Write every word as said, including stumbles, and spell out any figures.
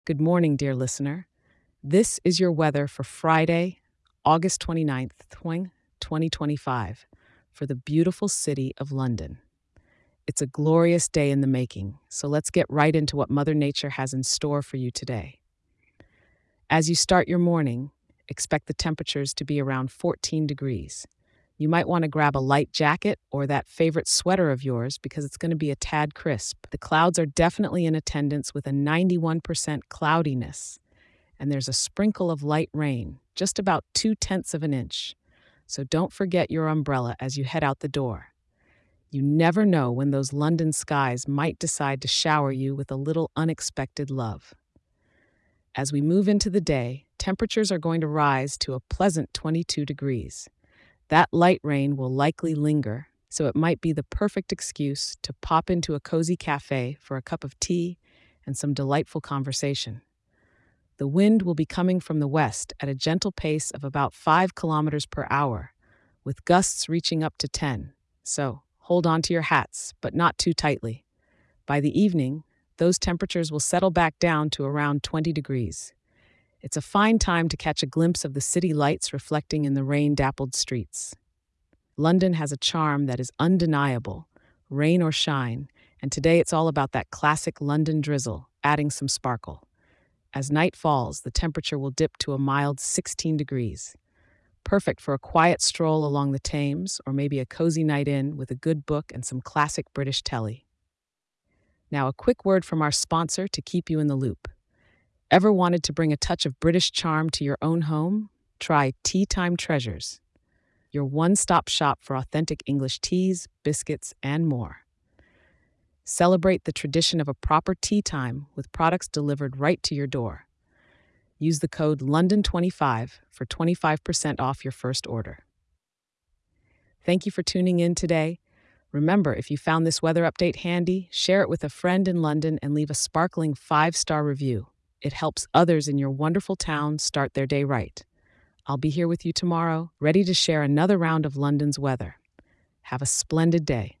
Good morning, dear listener. This is your weather for Friday, August twenty-ninth, twenty twenty-five, for the beautiful city of London. It's a glorious day in the making, so let's get right into what Mother Nature has in store for you today. As you start your morning, expect the temperatures to be around fourteen degrees. You might want to grab a light jacket or that favorite sweater of yours because it's going to be a tad crisp. The clouds are definitely in attendance with a ninety-one percent cloudiness, and there's a sprinkle of light rain, just about two tenths of an inch. So don't forget your umbrella as you head out the door. You never know when those London skies might decide to shower you with a little unexpected love. As we move into the day, temperatures are going to rise to a pleasant twenty-two degrees. That light rain will likely linger, so it might be the perfect excuse to pop into a cozy cafe for a cup of tea and some delightful conversation. The wind will be coming from the west at a gentle pace of about five kilometers per hour, with gusts reaching up to ten. So hold on to your hats, but not too tightly. By the evening, those temperatures will settle back down to around twenty degrees. It's a fine time to catch a glimpse of the city lights reflecting in the rain-dappled streets. London has a charm that is undeniable, rain or shine, and today it's all about that classic London drizzle, adding some sparkle. As night falls, the temperature will dip to a mild sixteen degrees. Perfect for a quiet stroll along the Thames or maybe a cozy night in with a good book and some classic British telly. Now, a quick word from our sponsor to keep you in the loop. Ever wanted to bring a touch of British charm to your own home? Try Tea Time Treasures, your one-stop shop for authentic English teas, biscuits, and more. Celebrate the tradition of a proper tea time with products delivered right to your door. Use the code London twenty-five for twenty-five percent off your first order. Thank you for tuning in today. Remember, if you found this weather update handy, share it with a friend in London and leave a sparkling five-star review. It helps others in your wonderful town start their day right. I'll be here with you tomorrow, ready to share another round of London's weather. Have a splendid day.